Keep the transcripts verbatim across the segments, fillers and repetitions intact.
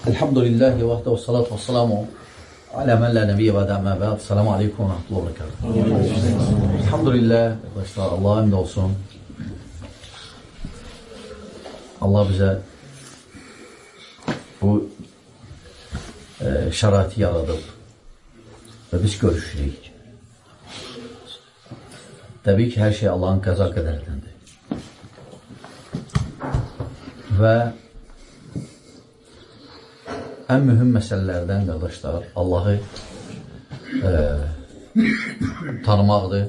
Elhamdülillahi və və salatu və salamu alə mən lə nəbiyyə və dəmmə bəd. Selamu aleykum və rəhmətullah və bərəkatuhu. Elhamdülillah, arkadaşlar, Allah'a əmd olsun. Allah bizə bu e, şəraiti yaradıb və biz görüşürük. Təbii ki, hər şey Allahın qəza qədərindəndir. Və ən mühüm məsələlərdən, qardaşlar, Allahı e, tanımaqdır.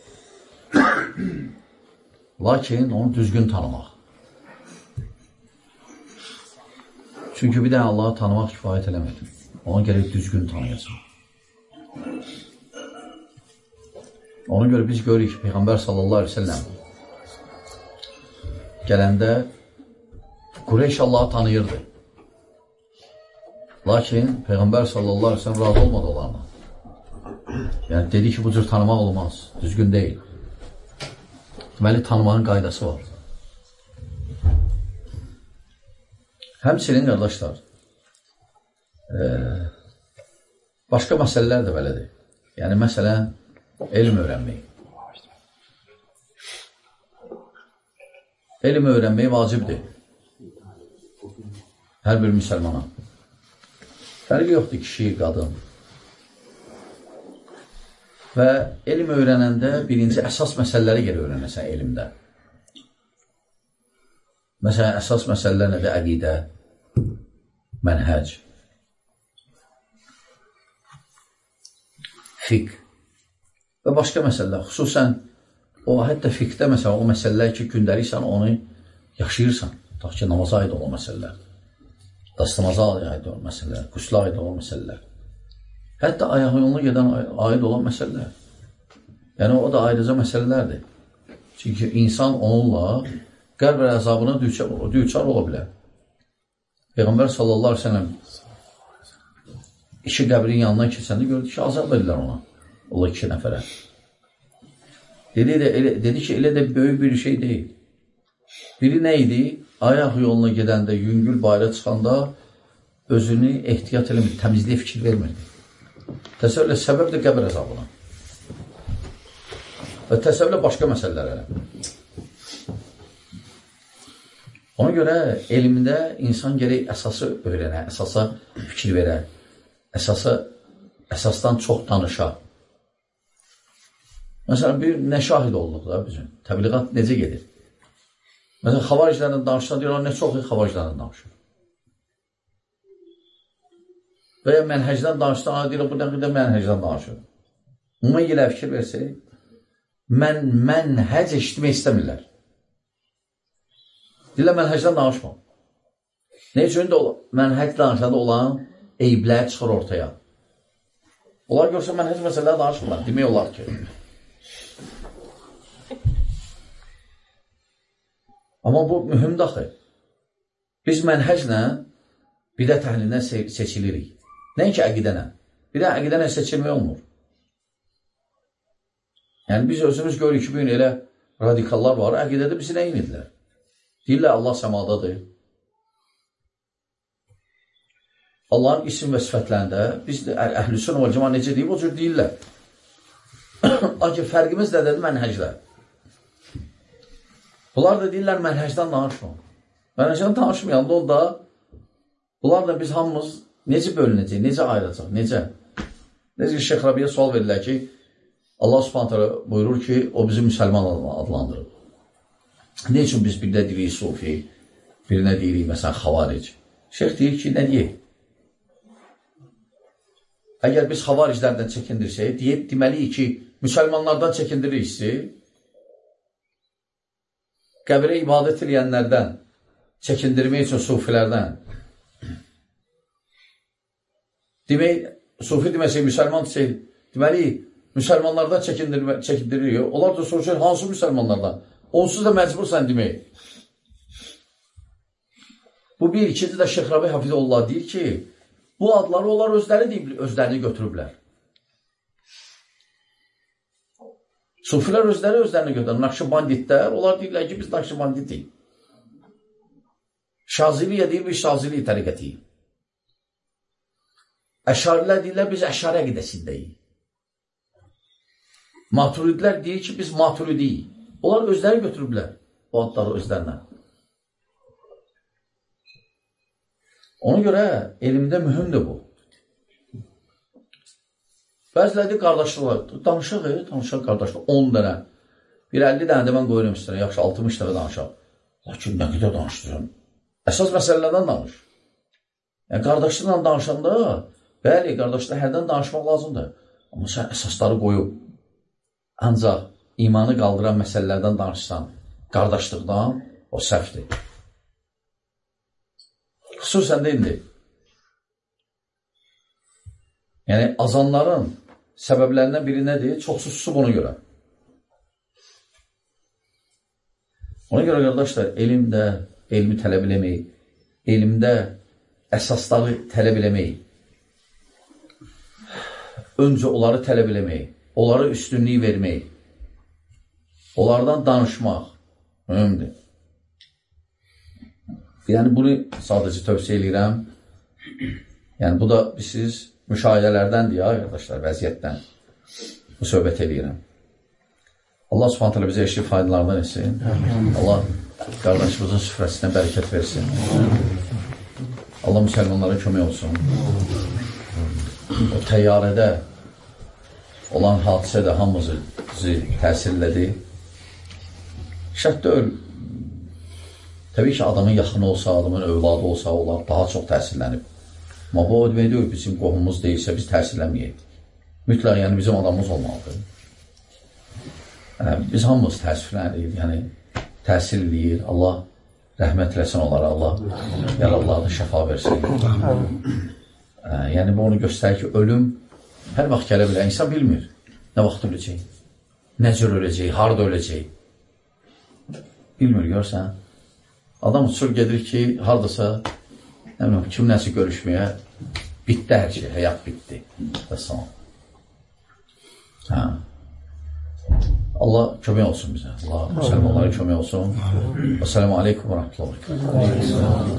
Lakin onu düzgün tanımaq. Çünki bir dənə Allahı tanımaq kifayət eləmədir. Ona gərək düzgün tanıyasın. Ona görə biz görürük ki, Peyğəmbər sallallahu aleyhi ve sellem gələndə Qureyş Allahı tanıyırdı. Lakin Peyğəmbər sallallahu aleyhi ve sellem razı olmadı onlarla. Yəni, dedi ki, bu cür tanımaq olmaz, düzgün deyil. Deməli, tanımağın qaydası var. Həmçinin, qardaşlar, e, başqa məsələlər də belədir. Yəni, məsələn, elm öyrənmək. Elm öyrənmək vacibdir. Hər bir müsəlmana. Fərqi yoxdur, kişi, qadın. Və elm öyrənəndə birinci əsas məsələləri gəlir öyrənəsən elmdə. Məsələn, əsas məsələlər nədir? Əqidə, mənhəc, fiqh və başqa məsələlər. Xüsusən, o, hətta fiqhdə, məsələn, o məsələlər ki, gündəliksən, onu yaşayırsan. Ta ki, namaza aid olan məsələlər. Dastamaza aid olan məsələlər, qüslə aid olan məsələlər. Hətta ayağı yoluna gedən aid olan məsələlər. Yəni, o da ayrıca məsələlərdir. Çünki insan onunla qəlb əzabına düçar ola bilər. Peyğəmbər sallallahu aleyhi ve sellem iki qəbrin yanından keçəndə gördü ki, azab edirlər ona. Ola iki nəfərə. Dedi, də, elə, dedi ki, elə də böyük bir şey deyil. Biri nə idi? Ayaq yoluna gedəndə, yüngül bayra çıxanda özünü ehtiyat eləmir, təmizliyə fikir vermirdi. Təsəvvürlə səbəb də qəbir əzabına. Və təsəvvürlə başqa məsələlər elə. Ona görə elmdə insan gərək əsası öyrənə, əsasa fikir verə, əsasa, əsasdan çox danışa. Məsələn, bir nə şahid olduq da bizim? Təbliğat necə gedir? Məsələn, xavariclərlə danışsan, deyirlər, nə çox xavariclərlə danışır. Və ya mənhəcdən danışsan, deyirlər, bu nə qədər mənhəcdən danışır. Ona ilə fikir versək, mən, mənhəc eşitmək istəmirlər. Deyirlər, mənhəcdən danışmam. Ne üçün də mənhəc danışanda olan eyblər çıxır ortaya. Onlar görsə, mənhəc məsələlər danışmırlar. Demək olar ki, amma bu mühümdür axı. Biz mənhəclə bidət əhlindən seçilirik. Nəinki əqidənə. Bir də əqidənə seçilmək olmur. Yəni, biz özümüz görürük ki, bugün elə radikallar var, əqidədə bizi nə inidilər? Deyirlər, Allah səmadadır. Allahın isim və sifətlərində biz əhl-i-sünn və cəma necə deyib, o cür deyirlər. Lakin fərqimiz nədədir? Mənhəclər. Bunlar da deyirlər, mənhəcdən danışmam. Mənhəcdən danışmayanda onda bunlar da biz hamımız necə bölünəcək, necə ayıracaq, necə? Necə ki, Şeyx Rabiyə sual verirlər ki, Allah subhanətə buyurur ki, o bizi müsəlman adlandırır. Ne üçün biz birinə deyirik sufi, birinə deyirik, məsələn, xavaric? Şeyx deyir ki, nə deyək? Əgər biz xavariclərdən çəkindirsək, deyib, deməliyik ki, müsəlmanlardan çəkindiririk, qəbirə ibadət edənlərdən, çəkindirmək üçün sufilərdən. Demək, sufi deməsək, müsəlman desək, deməli, müsəlmanlardan çəkindiririk. Onlar da soruşur, hansı müsəlmanlardan? Onsuz da məcbursan demək. Bu bir, ikinci də Şeyx Rabi Hafizullah deyir ki, bu adları onlar özləri deyib, özlərini götürüblər. Sufilər özləri özlərini götürür. Nakşibanditlər, onlar deyirlər ki, biz Nakşibanditik. Şaziliyə deyir, biz Şazili təriqətiyik. Əşarilər deyirlər, biz əşari əqidəsindəyik. Maturidlər deyir ki, biz maturidiyik. Onlar özləri götürüblər o adları özlərinə. Ona görə elmdə mühümdür bu. Bəziləri qardaşlıq var. Danışaq, e, danışaq qardaşlıq. on dənə. Bir əlli dənə də mən qoyurum üstünə. Yaxşı, altmış dənə danışaq. Lakin nə qədər danışdırın? Əsas məsələlərdən danış. Yəni, qardaşlıqla danışanda, bəli, qardaşlıqla hərdən danışmaq lazımdır. Amma sən əsasları qoyub, ancaq imanı qaldıran məsələlərdən danışsan, qardaşlıqdan, o səhvdir. Xüsusən də indi. Yəni, azanların səbəblərindən biri nədir? Çoxsu susub ona görə. Ona görə, qardaşlar, elmdə elmi tələb eləmək, elmdə əsasları tələb eləmək, öncə onları tələb eləmək, onlara üstünlük vermək, onlardan danışmaq mühümdür. Yəni, bunu sadəcə tövsiyə edirəm. Yəni, bu da siz müşahidələrdəndir ya, qardaşlar, vəziyyətdən. Bu söhbət edirəm. Allah subhanət hələ bizə eşli faydalardan etsin. Allah qardaşımızın süfrəsinə bərəkət versin. Allah müsəlmanlara kömək olsun. O təyyarədə olan hadisə də hamımızı təsirlədi. Şərt deyil. Təbii ki, adamın yaxını olsa, adamın övladı olsa, onlar daha çox təsirlənib. Amma bu o demək deyil, bizim qohumumuz deyilsə, biz təsirlənməyək. Mütləq, yəni bizim adamımız olmalıdır. Yəni, biz hamımız təəssüflənir, yəni təsir edir. Allah rəhmət eləsin onlara, Allah yaralılarına şəfa versin. Yəni, bu onu göstərir ki, ölüm hər vaxt gələ bilər. İnsan bilmir nə vaxt öləcək, nə cür öləcək, harada öləcək. Bilmir, görsən. Adam uçur gedir ki, haradasa, nə bilməm, kim nəsi görüşməyə, bitdi hər şey, həyat bitdi. Dəssalam. Hə. Allah kömək olsun bizə. Allah müsəlmanlara kömək olsun. Esselamu aleykum və rəhmətullah.